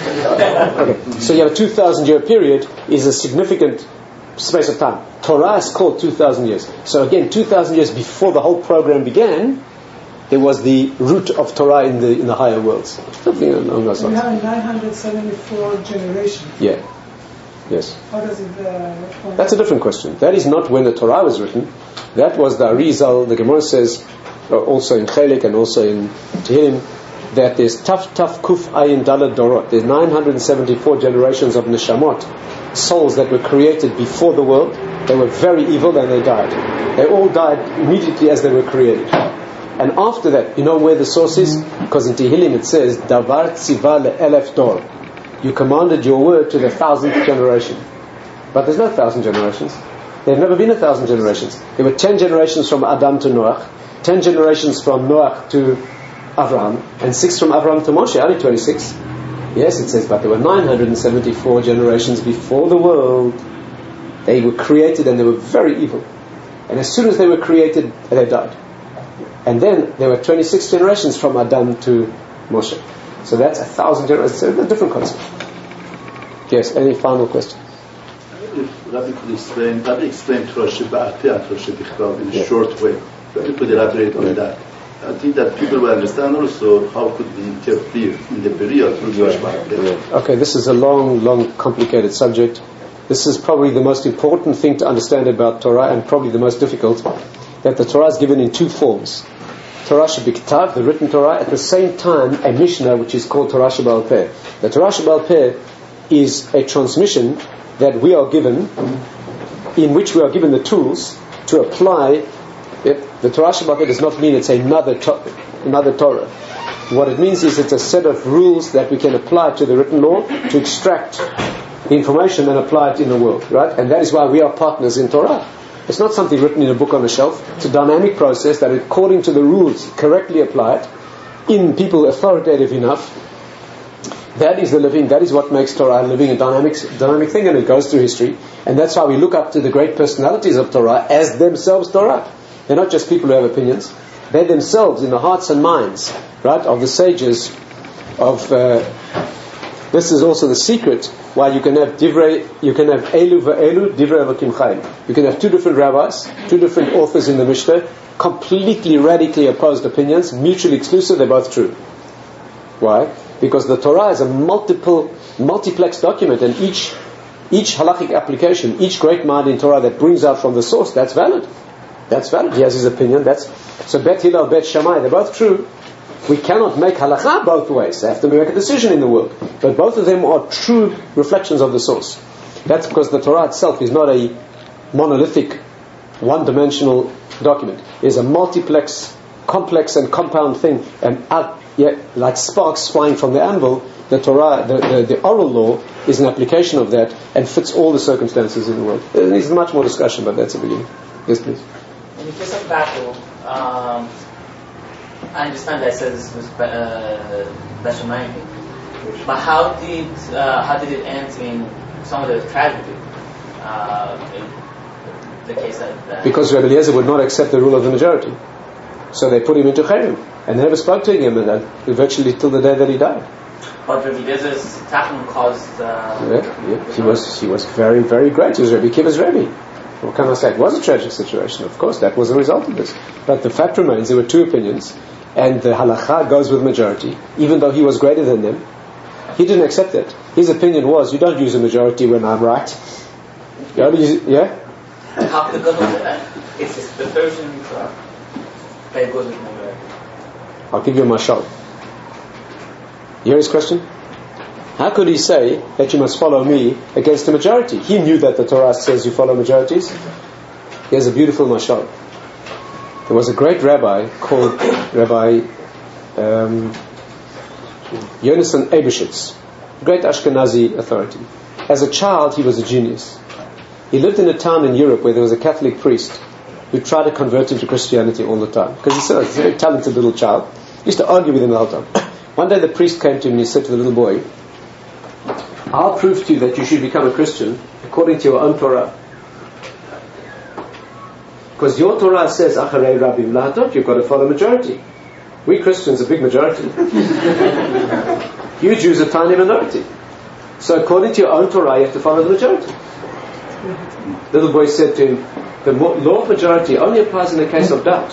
Okay. So you have a two thousand year period is a significant space of time. Torah is called two thousand years. So again, two thousand years before the whole program began, there was the root of Torah in the in the higher worlds. Something along those We lines. have nine hundred seventy-four generations. Yeah. Yes. How does it uh, point That's a different question. That is not when the Torah was written. That was the Arizal. The Gemara says, uh, also in Chelik and also in Tehillim, that there's Taf Taf Kuf Ayin Dalad Dorot. There's nine hundred seventy-four generations of Neshamot, souls that were created before the world. They were very evil and they died. They all died immediately as they were created. And after that, you know where the source is? Because in Tehillim it says, Davar Tziva le'elef dor. You commanded your word to the thousandth generation. But there's no thousand generations. There have never been a thousand generations. There were ten generations from Adam to Noach, ten generations from Noach to Abraham, and six from Abraham to Moshe, only twenty-six. Yes, it says, but there were nine hundred seventy-four generations before the world. They were created and they were very evil. And as soon as they were created, they died. And then there were twenty-six generations from Adam to Moshe. So that's a thousand generations. It's a different concept. Yes, any final question? If Rabbi could explain, Rabbi explained Torah Sheba'ateh and Torah Shebichrav in a Yeah. short way. Rabbi could elaborate on Yeah. that. I think that people will understand also how could we interpret in the period through Torah Sheba'ateh. Yeah. Okay, this is a long, long, complicated subject. This is probably the most important thing to understand about Torah, and probably the most difficult, that the Torah is given in two forms. Torah Shebiktav, the written Torah, at the same time a Mishnah which is called Torah Sheba'al Peh. The Torah Sheba'al Peh is a transmission that we are given, in which we are given the tools to apply it. The Torah Sheba'al Peh does not mean it's another, to- another Torah. What it means is it's a set of rules that we can apply to the written law to extract the information and apply it in the world, right? And that is why we are partners in Torah. It's not something written in a book on a shelf. It's a dynamic process that, according to the rules, correctly applied in people authoritative enough. That is the living. That is what makes Torah a living and dynamic, dynamic thing, and it goes through history. And that's why we look up to the great personalities of Torah as themselves Torah. They're not just people who have opinions. They're themselves in the hearts and minds, right, of the sages. Of uh, this is also the secret why you can have divrei, you can have elu ve'elu divrei Elokim Chaim. You can have two different rabbis, two different authors in the Mishnah, completely radically opposed opinions, mutually exclusive. They're both true. Why? Because the Torah is a multiple, multiplex document, and each each halachic application, each great mind in Torah that brings out from the source, that's valid. That's valid. He has his opinion. That's so. Bet Hillel, Bet Shammai, they're both true. We cannot make halakha both ways. They have to make a decision in the world. But both of them are true reflections of the source. That's because the Torah itself is not a monolithic, one-dimensional document. It is a multiplex, complex and compound thing. And out, yeah, like sparks flying from the anvil, the Torah, the, the, the oral law, is an application of that and fits all the circumstances in the world. There needs much more discussion, but that's a beginning. Yes, please. In the case of battle, um, I understand that it says this was uh, Bashamayim, but how did uh, how did it end in some of the tragedy? Uh, in the case that, that because Rebbe Eliezer would not accept the rule of the majority, so they put him into Cherem and they never spoke to him, and uh, virtually till the day that he died. But Rebbe Eliezer's Tachon caused. Uh, yeah, yeah, he was he was very very great. He was Rebbe Kiva's Rebbe. What can I say? It was a tragic situation, of course. That was the result of this. But the fact remains, there were two opinions, and the halakha goes with majority, even though he was greater than them. He didn't accept it. His opinion was, you don't use a majority when I'm right. You only use it, yeah? How could it go with that? It's just the Persian uh, that goes with majority. I'll give you a mashal. You hear his question? How could he say that you must follow me against the majority? He knew that the Torah says you follow majorities. Here's a beautiful mashal. There was a great rabbi called Rabbi um, Yonasan Eibeshitz, great Ashkenazi authority. As a child, he was a genius. He lived in a town in Europe where there was a Catholic priest who tried to convert him to Christianity all the time, because he's a very talented little child. He used to argue with him the whole time. One day the priest came to him and he said to the little boy, I'll prove to you that you should become a Christian according to your own Torah. Because your Torah says, Acharei Rabim Lahatot, you've got to follow majority. We Christians are a big majority. You Jews are a tiny minority. So according to your own Torah, you have to follow the majority. Little boy said to him, the law of majority only applies in the case of doubt.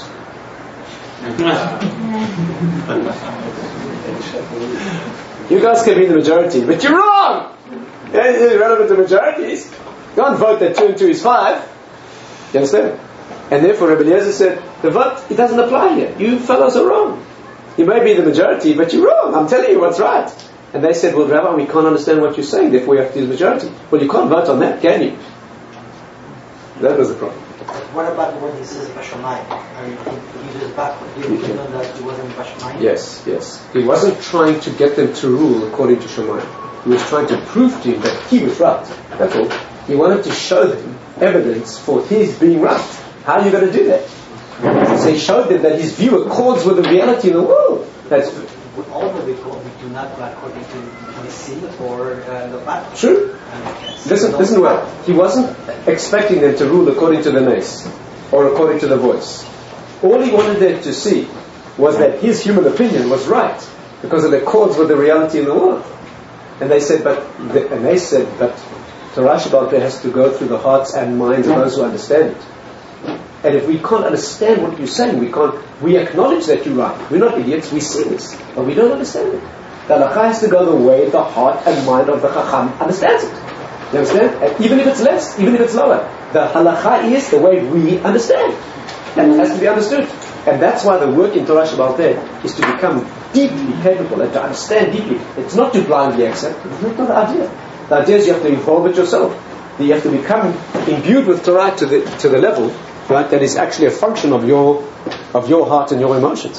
You guys can be the majority, but you're wrong! It's irrelevant to majorities. You can't vote that two and two is five. You understand? And therefore Rebbe Eliezer said, the vote, it doesn't apply here. You fellows are wrong. You may be the majority, but you're wrong. I'm telling you what's right. And they said, well, Rabbi, we can't understand what you're saying, therefore we have to do the majority. Well, you can't vote on that, can you? That was the problem. What about when he says Bashamayim? I mean, he uses backward. Do you know that he wasn't Bashamayim? Yes, yes. He wasn't trying to get them to rule according to Shamayim. He was trying to prove to him that he was right. That's all. He wanted to show them evidence for his being right. How are you going to do that? So he showed them that his view accords with the reality in the world. That's all the way do not go according to the sin or uh, the bad. True. Listen, listen well. He wasn't expecting them to rule according to the nace or according to the voice. All he wanted them to see was that his human opinion was right because it accords with the reality in the world. And they said, but the, and they said, but Torah Shabbat has to go through the hearts and minds of those who understand it. And if we can't understand what you're saying, we can't. We acknowledge that you're right. We're not idiots. We see this, but we don't understand it. The halakha has to go the way the heart and mind of the chacham understands it. You understand? And even if it's less, even if it's lower, the halakha is the way we understand, and it has to be understood. And that's why the work in Torah Shabbat is to become deeply capable and to understand deeply. It's not to blindly accept. It's not the idea. The idea is you have to evolve it yourself. You have to become imbued with Torah to the to the level, right, that is actually a function of your of your heart and your emotions.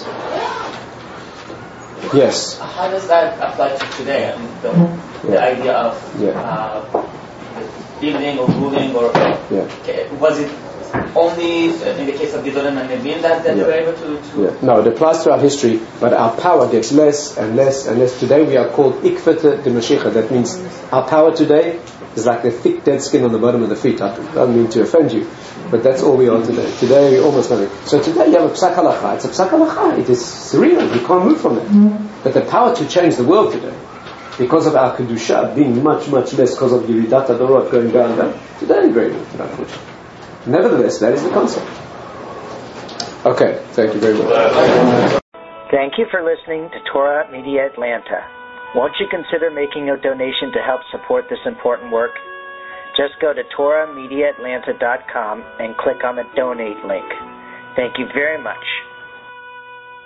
Yes. How does that apply to today? I mean, the, the yeah. idea of yeah. uh, building or ruling, or yeah. was it only in the case of Gedolim and Nevi'im that, that yeah. they were able to, to yeah. No, it applies throughout history, but our power gets less and less and less. Today we are called Ikvete de Mashiach. That means our power today is like the thick dead skin on the bottom of the feet. I don't mean to offend you, but that's all we are today. Today we're almost nothing. So today you have a psak halacha. It's a psak halacha. It is surreal. You can't move from it. Mm-hmm. But the power to change the world today, because of our kedusha being much, much less, because of Yeridat Adorot going down, down, today great, unfortunately. Nevertheless, that is the concept. Okay, thank you very much. Thank you for listening to Torah Media Atlanta. Won't you consider making a donation to help support this important work? Just go to Torah Media Atlanta dot com and click on the donate link. Thank you very much.